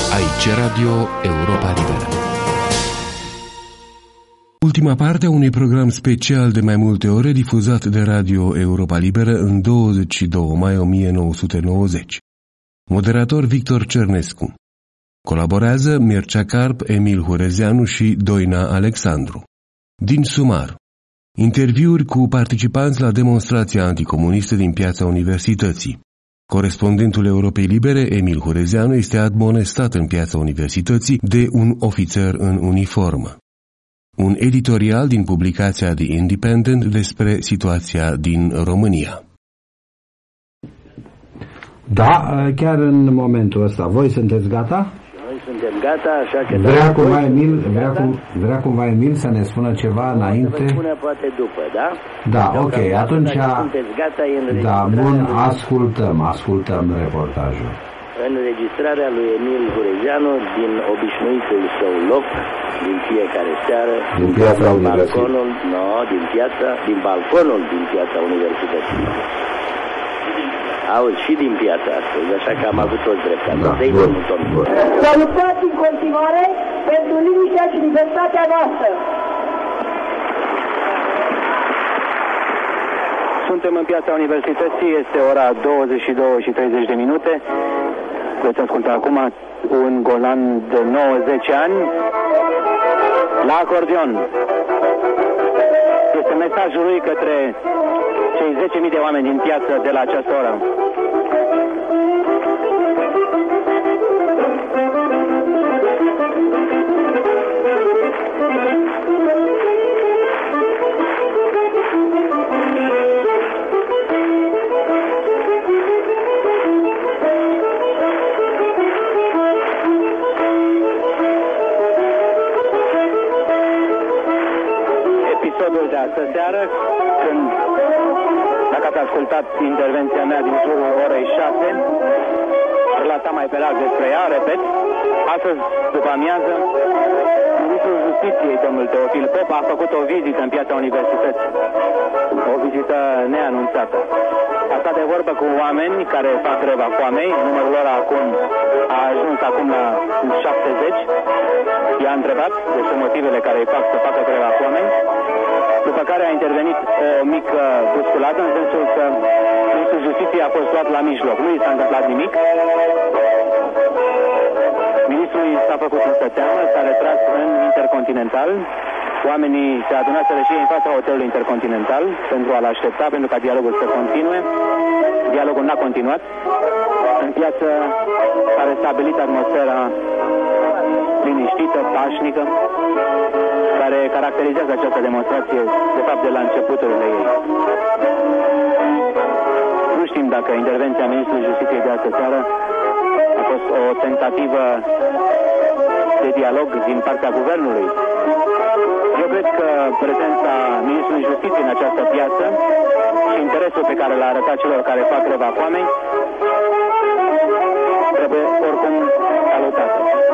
Aici Radio Europa Liberă. Ultima parte a unui program special de mai multe ore difuzat de Radio Europa Liberă în 22 mai 1990. Moderator Victor Cernescu. Colaborează Mircea Carp, Emil Hurezeanu și Doina Alexandru. Din sumar: interviuri cu participanți la demonstrația anticomunistă din Piața Universității. Corespondentul Europei Libere, Emil Hurezeanu, este admonestat în Piața Universității de un ofițer în uniformă. Un editorial din publicația The Independent despre situația din România. Da, chiar în momentul ăsta. Voi sunteți gata? Noi suntem gata, așa că... Vrea cumva Emil să ne spună ceva înainte? Vă spune poate după, da? Da, ok, atunci... sunteți gata, da, bun, ascultăm reportajul. Înregistrarea lui Emil Hurezeanu din obișnuitul său loc, din fiecare seară, din Piața Universității. Din balconul din Piața Universității. Auzi, și din piața astăzi, așa că am avut toți dreptate. Da, să luptați în continuare pentru liniștea și libertatea noastră. Suntem în Piața Universității, este ora 22:30. Veți asculta acum un golan de 90 ani la acordeon. Este mesajul lui către cei 10.000 de oameni din piață de la această oră. Episodul de astă seară, când, dacă ați ascultat intervenția mea din jurul orei 6, relatam mai pe larg despre ea, repet, astăzi, după amiază, Ministrul Justiției, domnul Teofil Pop, a făcut o vizită în Piața Universității. O vizită neanunțată. A stat de vorbă cu oameni care fac greva foamei, numărul lor a ajuns acum la 70. I-a întrebat despre motivele care îi fac să facă greva foamei, după care a intervenit o mică busculată, în sensul că Ministrul Justiției a fost luat la mijloc. Nu i s-a întâmplat nimic. Ministrul s-a făcut însă teamă, s-a retras în Intercontinental. Oamenii se adunaseră și în fața hotelului Intercontinental pentru a-l aștepta, pentru ca dialogul să continue. Dialogul n-a continuat. În piață s-a restabilit atmosfera liniștită, pașnică, care caracterizează această demonstrație, de fapt, de la începuturile ei. Nu știm dacă intervenția Ministrului Justiției de astă seară a fost o tentativă de dialog din partea Guvernului. Eu cred că prezența Ministrului Justiției în această piață și interesul pe care l-a arătat celor care fac greva foamei trebuie oricum salutată.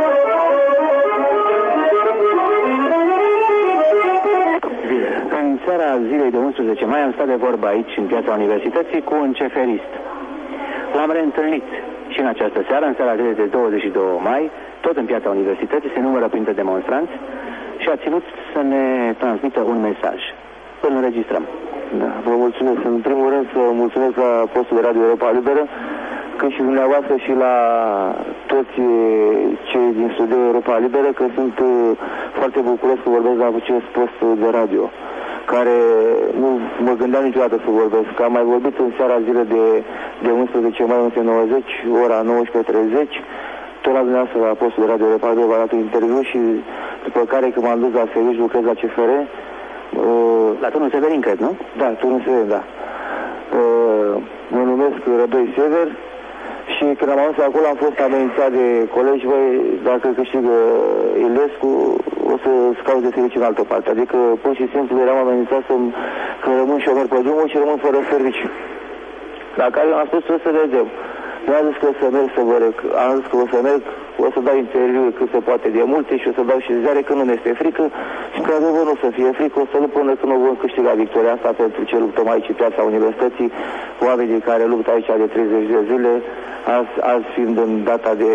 În seara zilei de 11 mai am stat de vorbă aici, în Piața Universității, cu un ceferist. L-am reîntâlnit și în această seară, în seara zilei de 22 mai, tot în Piața Universității, se numără printre demonstranți și a ținut să ne transmită un mesaj. Îl înregistrăm. Da, vă mulțumesc. În primul rând să mulțumesc la postul de Radio Europa Liberă, cât și dumneavoastră și la toți cei din studio Europa Liberă, că sunt foarte bucuros că vorbesc la acest post de radio, care nu mă gândeam niciodată să vorbesc. Am mai vorbit în seara zilei de 11 mai 1990, ora 19:30, tot la dumneavoastră la postul de Radio Europa Liberă, v-am dat un interviu și după care, când m-am dus la serviciu, lucrez la CFR. La turnul Severin, cred, nu? Da, turnul Severin, da. Mă numesc Rădoi Sever și când am ajuns acolo am fost amenințat de colegi, băi, dacă câștigă Ilescu, o să scaut de serviciu în altă parte. Adică, pur și simplu, eram amenințat că rămân șofer pe drumul și rămân fără serviciu. La care am spus, o să vedem. Nu am zis că o să merg să vă am zis că o să merg, o să dau interviuri cât se poate de multe și o să dau și ziare că nu mi-este frică și că adevăr nu să fie frică, o să lupt până când o vom câștiga victoria asta pentru ce luptăm aici în Piața Universității, oamenii care luptă aici de 30 de zile, azi fiind în data de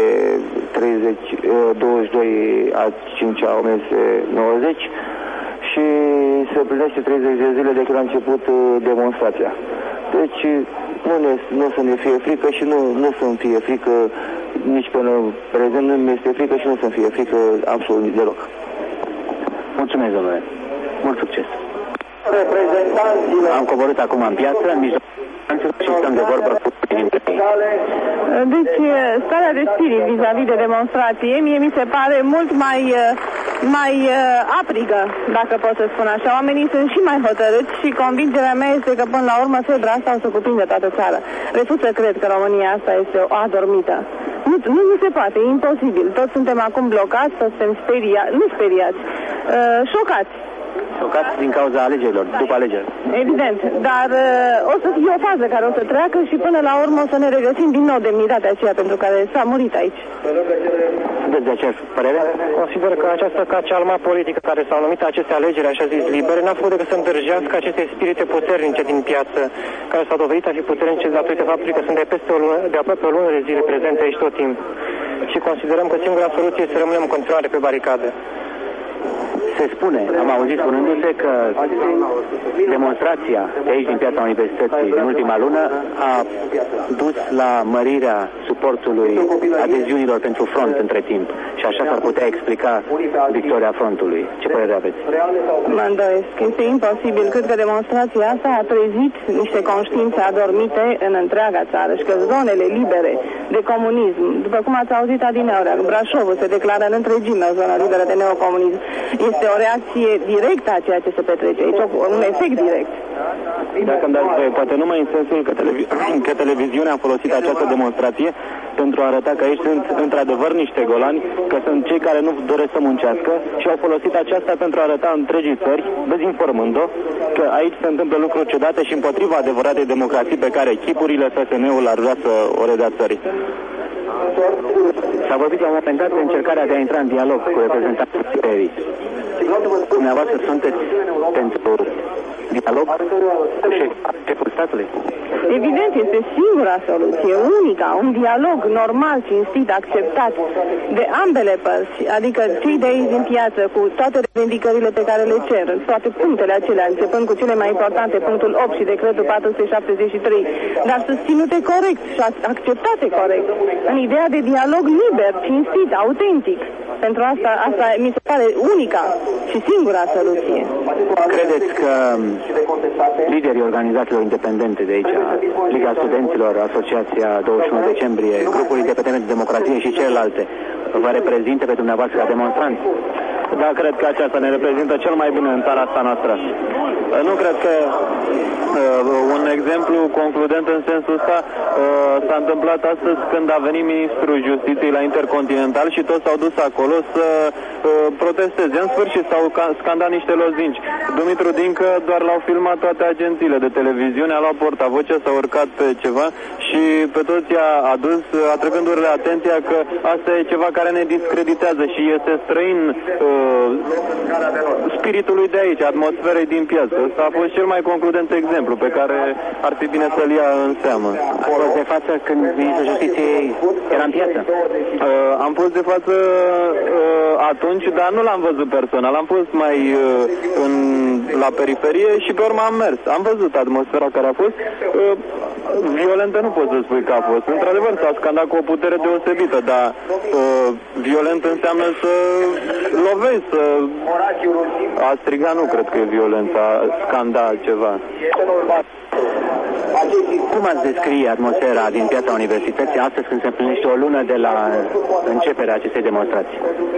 22 a 5 a 1990 și se împlinește 30 de zile de când a început demonstrația. Deci nu să ne fie frică și nu să-mi fie frică nici până prezent, nu mi este frică și nu să-mi fie frică absolut deloc. Mulțumesc, domnule. Mult succes. Am coborât acum în piață, în mijlocul și stăm de vorbă cu Deci, starea de spirit vis-a-vis de demonstrație, mie mi se pare mult mai aprigă, dacă pot să spun așa. Oamenii sunt și mai hotărâți și convingerea mea este că până la urmă febra asta o să cuprinde toată țara. Refuz să cred că România asta este o adormită. Nu se poate, e imposibil. Toți suntem acum blocați, toți suntem speriați, șocați. Șocați din cauza alegerilor, după alegeri. Evident, dar o să fie o fază care o să treacă și până la urmă o să ne regăsim din nou demnitatea aceea pentru care s-a murit aici. Sunteți de aceeași părere? Consider că această cacealma politică care s-au numit aceste alegeri, așa zis, libere, n-a făcut decât să îndrăgească aceste spirite puternice din piață, care s-au dovedit a fi puternice datorită faptului că sunt de aproape o lună de zile prezente aici tot timpul. Și considerăm că singura soluție este să rămânem în continuare pe baricade. Se spune, am auzit spunându-se că demonstrația de aici din Piața Universității din ultima lună a dus la mărirea suportului adeziunilor pentru front între timp și așa s-ar putea explica victoria frontului. Ce părere aveți? Mă îndoiesc. Este imposibil. Cred că demonstrația asta a trezit niște conștiințe adormite în întreaga țară și că zonele libere de comunism, după cum ați auzit adineaurea, Brașovul se declară în întregime o zonă liberă de neocomunism. Este o reacție directă a ceea ce se petrece aici, un efect direct. Dacă îmi dați voie, poate numai în sensul că televiziunea a folosit această demonstrație pentru a arăta că aici sunt într-adevăr niște golani, că sunt cei care nu doresc să muncească și au folosit aceasta pentru a arăta întregii țări, dezinformând-o, că aici se întâmplă lucruri ciudate și împotriva adevăratei democrații pe care chipurile FSN-ul ar vrea să o redea țării. S-a vorbit la un moment dat de încercarea de a intra în dialog cu reprezentanții țării. Dumneavoastră sunteți pentru dialog cu șeful statului? Evident, este singura soluție, unica, un dialog normal, cinstit, acceptat de ambele părți, adică cei de aici din piață, cu toate revendicările pe care le cer, toate punctele acelea, începând cu cele mai importante, punctul 8 și decretul 473, dar susținute corect și acceptate corect, în ideea de dialog liber, cinstit, autentic. Pentru asta mi se pare unica și singura soluție. Credeți că liderii organizațiilor independente de aici, Liga Studenților, Asociația 21 decembrie, Grupul Independent de Democrație și celelalte, vă reprezintă pe dumneavoastră ca demonstranți? Da, cred că aceasta ne reprezintă cel mai bine în țara asta noastră. Nu cred că un exemplu concludent în sensul ăsta s-a întâmplat astăzi când a venit ministrul Justiției la Intercontinental și toți s-au dus acolo să protesteze. În sfârșit s-au scandat niște lozinci. Dumitru Dincă doar l-au filmat toate agențiile de televiziune, a luat portavoce, s-a urcat pe ceva și pe toți i-a adus, atrăgându-le atenția că asta e ceva care ne discreditează și este străin spiritului de aici, atmosferei din piață. Ăsta a fost cel mai concludent exemplu pe care ar fi bine să-l ia în seamă. Ați fost de față când ministrul Justiției era în piață? Am fost de față atunci, dar nu l-am văzut personal. Am fost mai la periferie și pe urmă am mers. Am văzut atmosfera care a fost. Violentă nu pot să spui că a fost. Într-adevăr s-a scandat cu o putere deosebită, dar violent înseamnă să lovești, să... A striga nu cred că e violență, a scanda ceva. Cum ați descrie atmosfera din Piața Universității astăzi când se împlinește o lună de la începerea acestei demonstrații?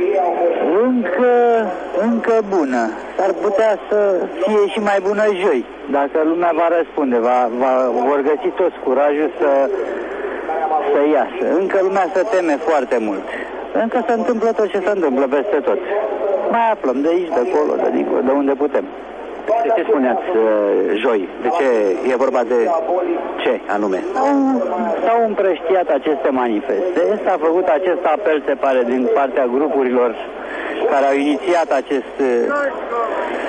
Încă bună. S-ar putea să fie și mai bună joi. Dacă lumea va răspunde, vor găsi toți curajul să iasă. Încă lumea se teme foarte mult. Încă se întâmplă tot ce se întâmplă peste tot. Mai aflăm de aici, de acolo, de dincolo, de unde putem. De ce spuneați joi? De ce e vorba de ce anume? S-au împrăștiat aceste manifeste. S-a făcut acest apel, se pare, din partea grupurilor care au inițiat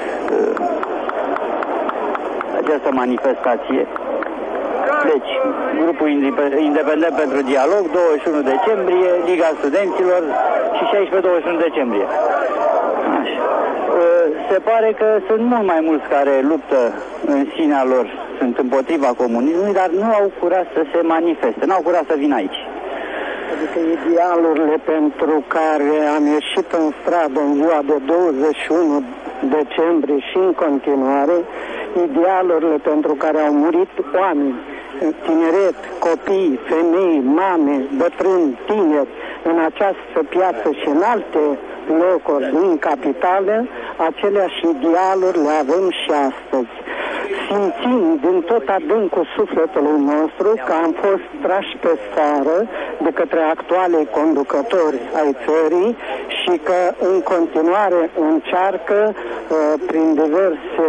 această manifestație. Deci, grupul independent pentru dialog, 21 decembrie, Liga Studenților și 16-21 decembrie. Așa. Se pare că sunt mult mai mulți care luptă în sinea lor, sunt împotriva comunismului, dar nu au curaj să se manifeste, nu au curaj să vină aici. Adică idealurile pentru care am ieșit în stradă în ziua de 21 decembrie și în continuare, idealurile pentru care au murit oameni, tineret, copii, femei, mame, bătrâni, tineri, în această piață și în alte locuri din capitală, aceleași idealuri le avem și astăzi. Simțim din tot adâncul sufletului nostru că am fost trași pe scară de către actualei conducători ai țării și că în continuare încearcă prin diverse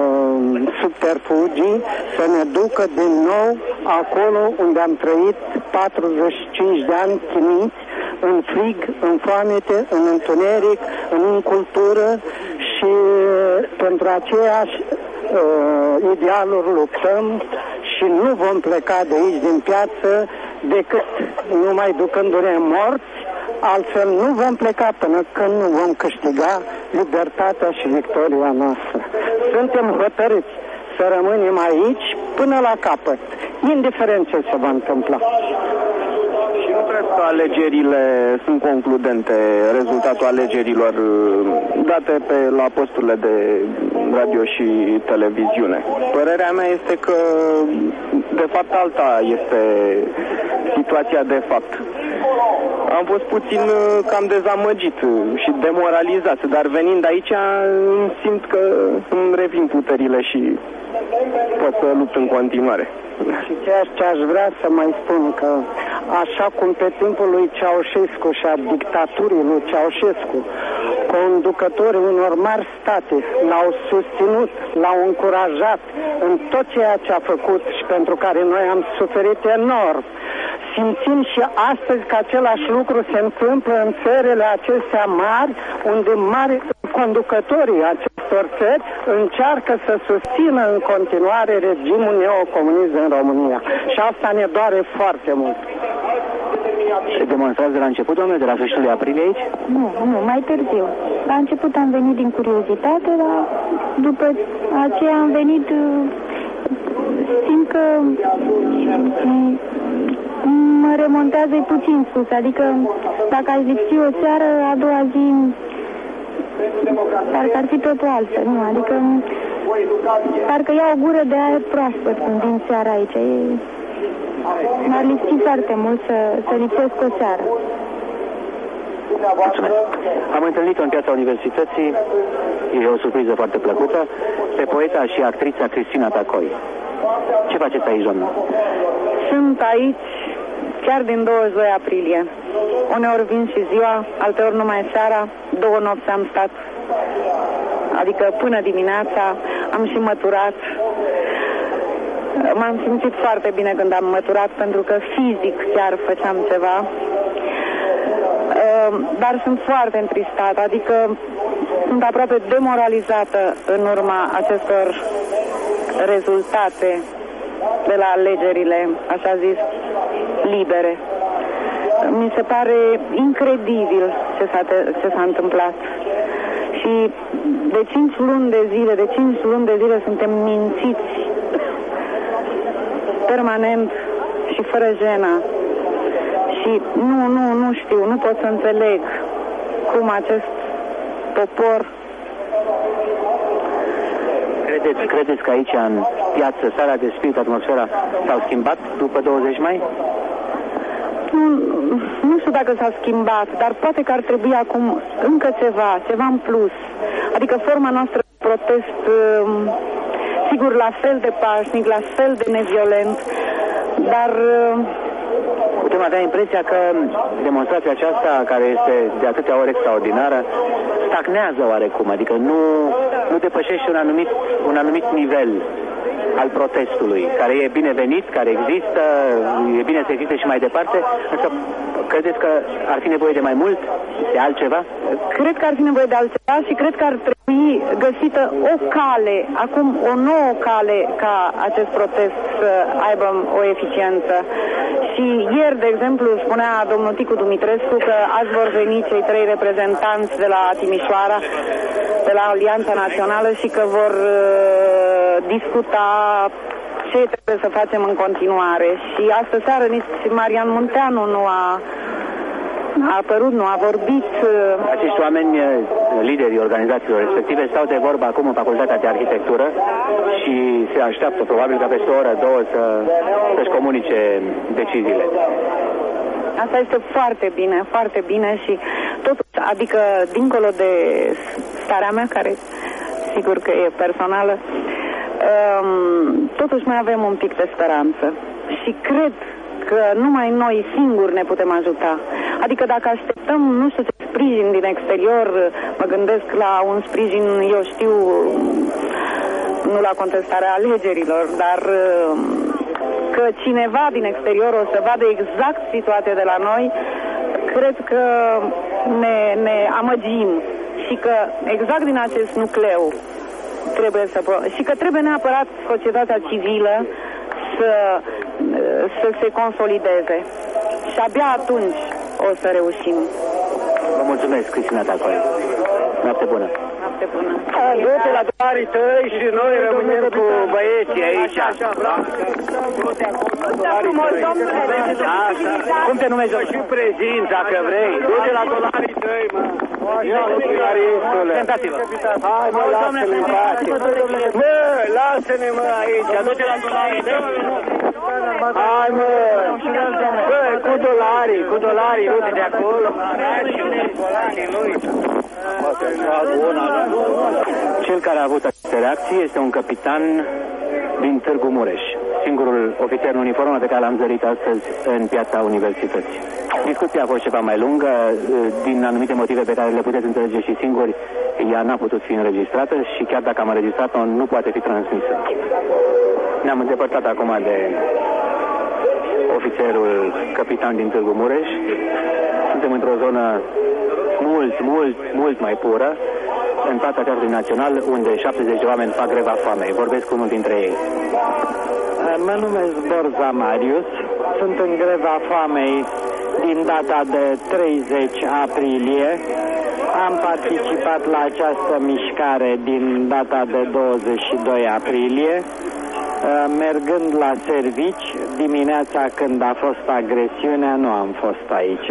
subterfugii să ne ducă din nou acolo unde am trăit 45 de ani chinuiți, în frig, în foamete, în întuneric, în incultură și pentru aceeași idealuri luptăm și nu vom pleca de aici din piață decât numai ducându-ne morți, altfel nu vom pleca până când nu vom câștiga libertatea și victoria noastră. Suntem hotărâți să rămânem aici până la capăt, indiferent ce se va întâmpla. Și nu cred că alegerile sunt concludente, rezultatul alegerilor date la posturile de radio și televiziune. Părerea mea este că, de fapt, alta este situația de fapt. Am fost puțin cam dezamăgit și demoralizat, dar venind aici simt că îmi revin puterile și pot să lupt în continuare. Și ceea ce aș vrea să mai spun că așa cum pe timpul lui Ceaușescu și a dictaturii lui Ceaușescu, conducătorii unor mari state l-au susținut, l-au încurajat în tot ceea ce a făcut și pentru care noi am suferit enorm. Simțim și astăzi că același lucru se întâmplă în țările acestea mari, unde mari conducătorii acestor țări încearcă să susțină în continuare regimul neocomunist în România. Și asta ne doare foarte mult. Se demonstrează de la început, doamne, de la sfârșitul aprilie aici? Nu, mai târziu. La început am venit din curiozitate, dar după aceea am venit, simt că mă remontează puțin sus, adică dacă aș lipsi o seară, a doua zi parcă ar fi totul altfel, nu? Adică parcă iau o gură de aer proaspăt când vin seara aici. M-ar lipsi foarte mult să lipsesc o seară. Mulțumesc. Am întâlnit-o în piața Universității, e o surpriză foarte plăcută, pe poeta și actrița Cristina Tacoi. Ce faceți aici, doamnă? Sunt aici chiar din 22 aprilie. Uneori vin și ziua, alteori numai seara, 2 nopți am stat. Adică până dimineața am și măturat. M-am simțit foarte bine când am măturat, pentru că fizic chiar făceam ceva. Dar sunt foarte întristată, adică sunt aproape demoralizată în urma acestor rezultate de la alegerile, așa zis, libere. Mi se pare incredibil ce s-a întâmplat. Și de 5 luni de zile suntem mințiți permanent și fără jenă. Și nu știu, nu pot să înțeleg cum acest popor... Credeți că aici, în piață, starea de spirit, atmosfera s-au schimbat după 20 mai? Nu știu dacă s-a schimbat, dar poate că ar trebui acum încă ceva în plus. Adică forma noastră de protest, sigur, la fel de pașnic, la fel de neviolent, dar... Putem avea impresia că demonstrația aceasta, care este de atâtea ori extraordinară, stagnează oarecum, adică nu depășește un anumit nivel al protestului, care e binevenit, care există, e bine să existe și mai departe, însă credeți că ar fi nevoie de mai mult, de altceva? Cred că ar fi nevoie de altceva și cred că ar trebui fi găsită o cale, acum o nouă cale ca acest protest să aibă o eficiență. Și ieri, de exemplu, spunea domnul Ticu Dumitrescu că azi vor veni cei 3 reprezentanți de la Timișoara, de la Alianța Națională și că vor discuta ce trebuie să facem în continuare. Și astă seară nici Marian Munteanu nu a apărut, nu a vorbit. Acești oameni, liderii organizațiilor respective, stau de vorbă acum în Facultatea de Arhitectură și se așteaptă probabil ca peste o oră, două să-și comunice deciziile. Asta este foarte bine și totuși, adică dincolo de starea mea, care sigur că e personală, totuși mai avem un pic de speranță și cred că numai noi singuri ne putem ajuta. Adică dacă așteptăm, nu știu ce sprijin din exterior, mă gândesc la un sprijin, eu știu, nu la contestarea alegerilor, dar că cineva din exterior o să vadă exact situația de la noi, cred că ne amăgim și că exact din acest nucleu și că trebuie neapărat societatea civilă să se consolideze. Și abia atunci o să reușim. Vă mulțumesc, Cristina Tacoi. Noapte bună. Noapte bună. Du-te la doarii tăi și noi rămânem cu băieții aici. Cum te numești? Și prezint, dacă vrei. Du-te la dolarii tăi, mă. Sentați-vă. Hai, mă, lasă-ne în pace. Mă, lasă-ne, mă, aici. Du-te la dolarii tăi. Hai, mă. Bă, cu dolarii, du-te de acolo. Cel care a avut aceste reacții este un capitan din Târgu Mureș, singurul ofițer în uniformă pe care l-am zărit astăzi în piața Universității. Discuția a fost ceva mai lungă, din anumite motive pe care le puteți înțelege și singuri, ea n-a putut fi înregistrată și chiar dacă am înregistrat-o, nu poate fi transmisă. Ne-am îndepărtat acum de ofițerul capitan din Târgu Mureș. Suntem într-o zonă mult mai pură, în fața Teatrului Național, unde 70 de oameni fac greva foamei. Vorbesc cu unul dintre ei. Mă numesc Borza Marius, sunt în greva foamei din data de 30 aprilie. Am participat la această mișcare din data de 22 aprilie, mergând la servici. Dimineața când a fost agresiunea, nu am fost aici.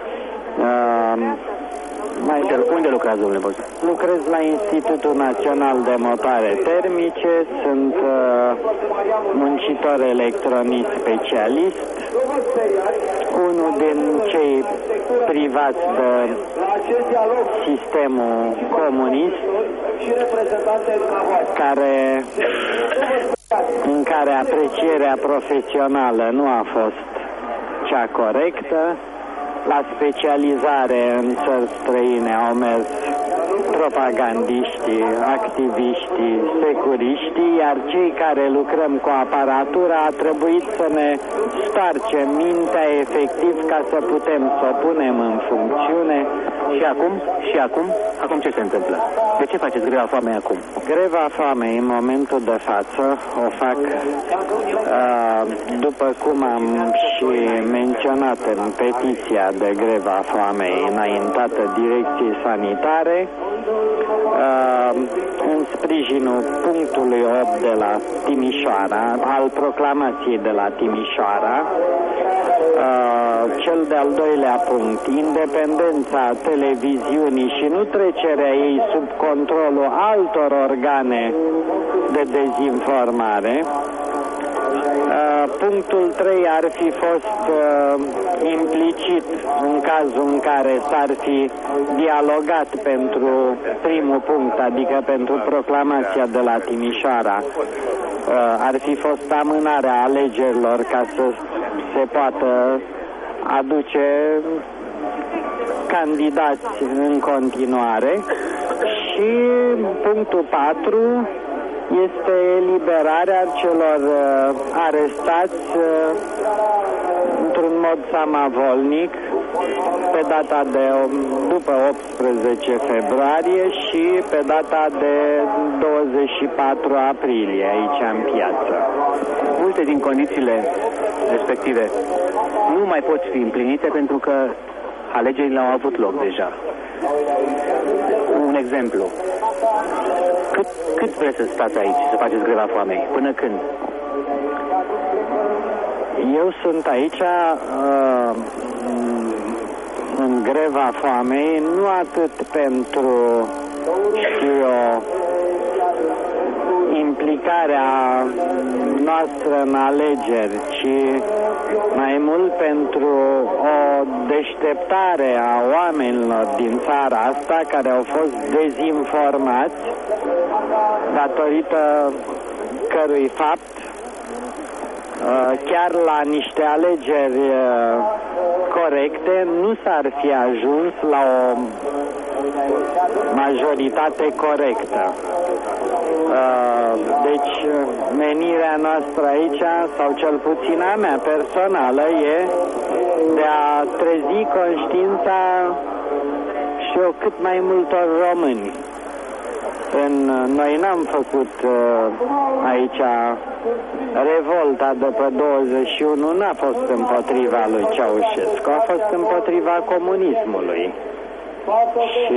Unde lucrează, domnule Borza? Lucrez la Institutul Național de Motoare Termice, sunt muncitor electronist specialist, unul din cei privați de sistemul comunist, în care aprecierea profesională nu a fost cea corectă. La specializare în țări străine au mers propagandiștii, activiștii, securiștii, iar cei care lucrăm cu aparatura a trebuit să ne stoarcem mintea efectiv ca să putem să o punem în funcțiune. Și acum ce se întâmplă? De ce faceți greva foamei acum? Greva foamei în momentul de față o fac, după cum am și menționat în petiția de greva foamei înaintată Direcției Sanitare, în sprijinul punctului 8 de la Timișoara, al proclamației de la Timișoara. Cel de-al doilea punct, independența televiziunii și nu trecerea ei sub controlul altor organe de dezinformare. Punctul 3 ar fi fost implicit în cazul în care s-ar fi dialogat pentru primul punct, adică pentru proclamația de la Timișoara. Ar fi fost amânarea alegerilor ca să se poată aduce candidați în continuare. Și punctul 4 este eliberarea celor arestați într-un mod samavolnic pe data de după 18 februarie și pe data de 24 aprilie aici în piață. Multe din condițiile respective nu mai pot fi împlinite pentru că alegerile au avut loc deja. Un exemplu. Cât vreți să stați aici, să faceți greva foamei? Până când? Eu sunt aici în greva foamei, nu atât pentru, știu eu, implicarea noastră în alegeri, ci mai mult pentru o deșteptare a oamenilor din țara asta care au fost dezinformați datorită cărui fapt chiar la niște alegeri corecte nu s-ar fi ajuns la o majoritate corectă. Deci menirea noastră aici, sau cel puțin a mea personală, e de a trezi conștiința și eu cât mai multor români. Noi n-am făcut aici revolta de pe 21, n-a fost împotriva lui Ceaușescu, a fost împotriva comunismului. Și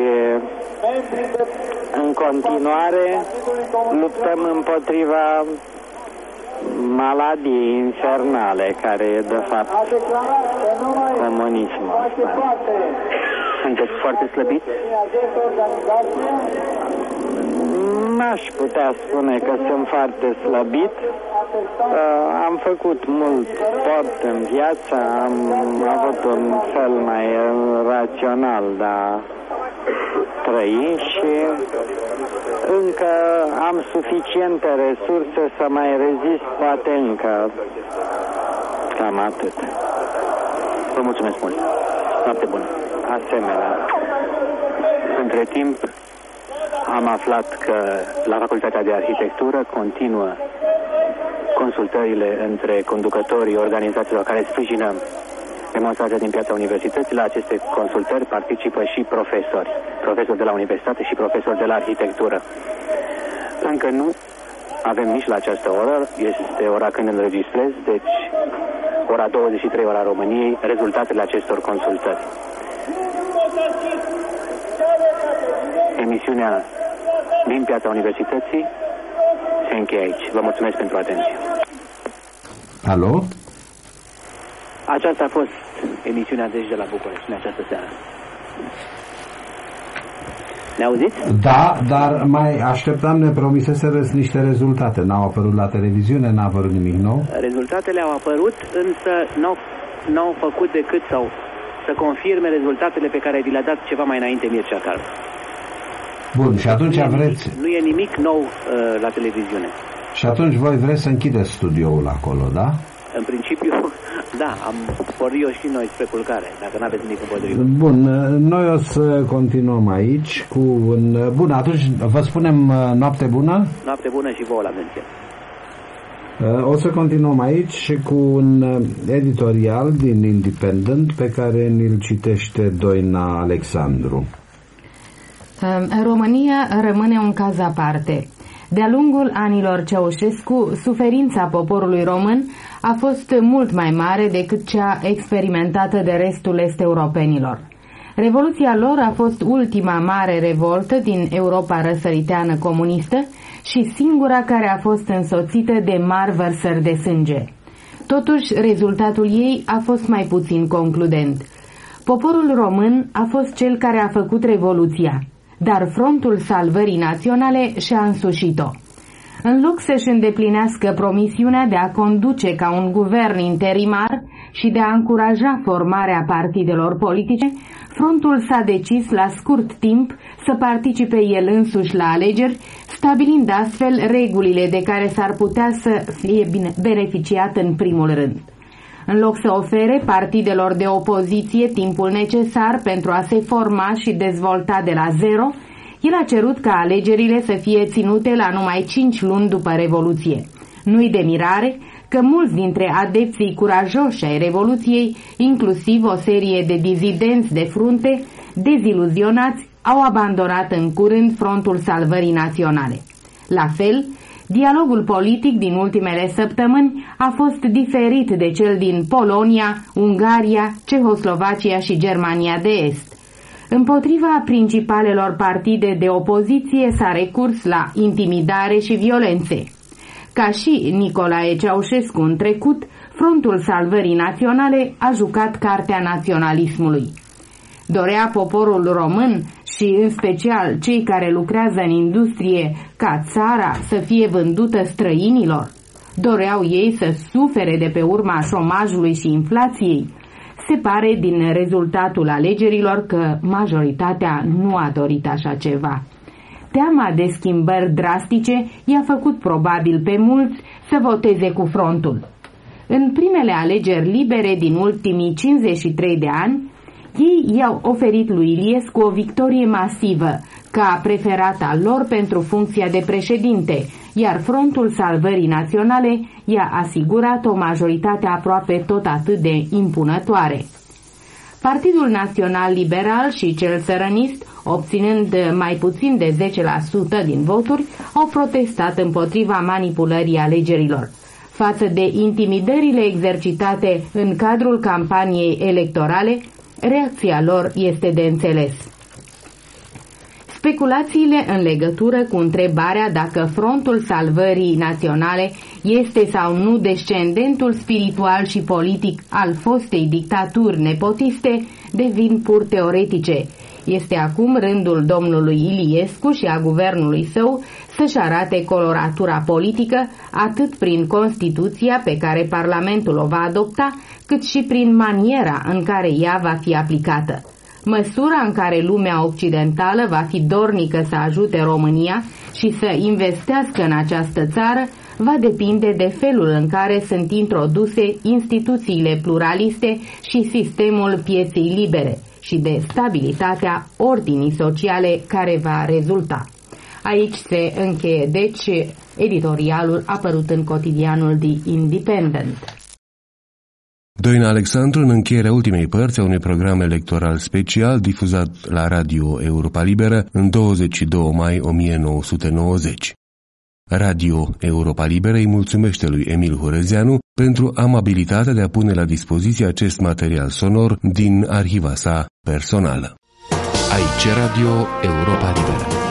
în continuare luptăm împotriva maladiei infernale care e de fapt comunismul ăsta. Sunteți foarte slăbiți? N-aș putea spune că sunt foarte slăbit. Am făcut mult sport în viață, am avut un fel mai rațional de a trăi și încă am suficiente resurse să mai rezist, poate încă cam atât. Vă mulțumesc mult. Noapte bună. Asemenea. Între timp, am aflat că la Facultatea de Arhitectură continuă consultările între conducătorii organizațiilor care sprijină demonstrația din piața universității. La aceste consultări participă și profesori de la universitate și profesori de la arhitectură. Încă nu avem nici la această oră, este ora când înregistrez, deci ora 23, ora României, rezultatele acestor consultări. Emisiunea din piața universității se încheie aici. Vă mulțumesc pentru atenție. Alo? Aceasta a fost emisiunea deci de la București în această seară. Ne auziți? Da, dar mai așteptam, ne promiseseră niște rezultate. N-au apărut la televiziune, n-a apărut nimic nou? Rezultatele au apărut, însă n-au făcut decât să confirme rezultatele pe care vi le-a dat ceva mai înainte Mircea Carp. Bun, și atunci vreți... Nu e nimic nou la televiziune. Și atunci voi vreți să închideți studioul acolo, da? În principiu, da, am pornit eu și noi spre culcare, dacă nu aveți nimic împotrivă. Bun, noi o să continuăm aici cu un... Bun, atunci vă spunem noapte bună? Noapte bună și vouă la menție. O să continuăm aici cu un editorial din Independent pe care ni-l citește Doina Alexandru. România rămâne un caz aparte. De-a lungul anilor Ceaușescu, suferința poporului român a fost mult mai mare decât cea experimentată de restul est-europenilor. Revoluția lor a fost ultima mare revoltă din Europa răsăriteană comunistă și singura care a fost însoțită de mari vărsări de sânge. Totuși, rezultatul ei a fost mai puțin concludent. Poporul român a fost cel care a făcut revoluția, dar Frontul Salvării Naționale și-a însușit-o. În loc să-și îndeplinească promisiunea de a conduce ca un guvern interimar și de a încuraja formarea partidelor politice, Frontul s-a decis la scurt timp să participe el însuși la alegeri, stabilind astfel regulile de care s-ar putea să fie beneficiat în primul rând. În loc să ofere partidelor de opoziție timpul necesar pentru a se forma și dezvolta de la zero, el a cerut ca alegerile să fie ținute la numai 5 luni după Revoluție. Nu-i de mirare că mulți dintre adepții curajoși ai Revoluției, inclusiv o serie de dizidenți de frunte, deziluzionați, au abandonat în curând Frontul Salvării Naționale. La fel, dialogul politic din ultimele săptămâni a fost diferit de cel din Polonia, Ungaria, Cehoslovacia și Germania de Est. Împotriva principalelor partide de opoziție s-a recurs la intimidare și violențe. Ca și Nicolae Ceaușescu în trecut, Frontul Salvării Naționale a jucat cartea naționalismului. Dorea poporul român și în special cei care lucrează în industrie ca țara să fie vândută străinilor? Doreau ei să sufere de pe urma șomajului și inflației? Se pare din rezultatul alegerilor că majoritatea nu a dorit așa ceva. Teama de schimbări drastice i-a făcut probabil pe mulți să voteze cu frontul. În primele alegeri libere din ultimii 53 de ani, ei i-au oferit lui Iliescu o victorie masivă, ca preferata lor pentru funcția de președinte, iar Frontul Salvării Naționale i-a asigurat o majoritate aproape tot atât de impunătoare. Partidul Național Liberal și cel țărănist, obținând mai puțin de 10% din voturi, au protestat împotriva manipulării alegerilor. Față de intimidările exercitate în cadrul campaniei electorale, reacția lor este de înțeles. Speculațiile în legătură cu întrebarea dacă Frontul Salvării Naționale este sau nu descendentul spiritual și politic al fostei dictaturi nepotiste devin pur teoretice. Este acum rândul domnului Iliescu și a guvernului său să-și arate coloratura politică atât prin Constituția pe care Parlamentul o va adopta, cât și prin maniera în care ea va fi aplicată. Măsura în care lumea occidentală va fi dornică să ajute România și să investească în această țară va depinde de felul în care sunt introduse instituțiile pluraliste și sistemul pieței libere și de stabilitatea ordinii sociale care va rezulta. Aici se încheie, deci, editorialul apărut în cotidianul The Independent. Doina Alexandru în încheierea ultimei părți a unui program electoral special difuzat la Radio Europa Liberă în 22 mai 1990. Radio Europa Liberă îi mulțumește lui Emil Hurezeanu pentru amabilitatea de a pune la dispoziție acest material sonor din arhiva sa personală. Aici Radio Europa Liberă.